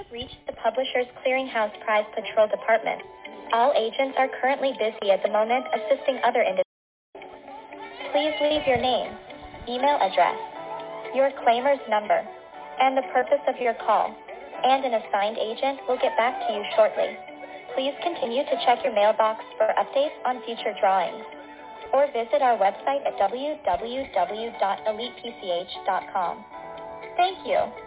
reached the Publishers Clearinghouse Prize Patrol Department. All agents are currently busy at the moment assisting other individuals. Please leave your name, email address, your claimer's number, and the purpose of your call, and an assigned agent will get back to you shortly. Please continue to check your mailbox for updates on future drawings, or visit our website at www.elitepch.com. Thank you.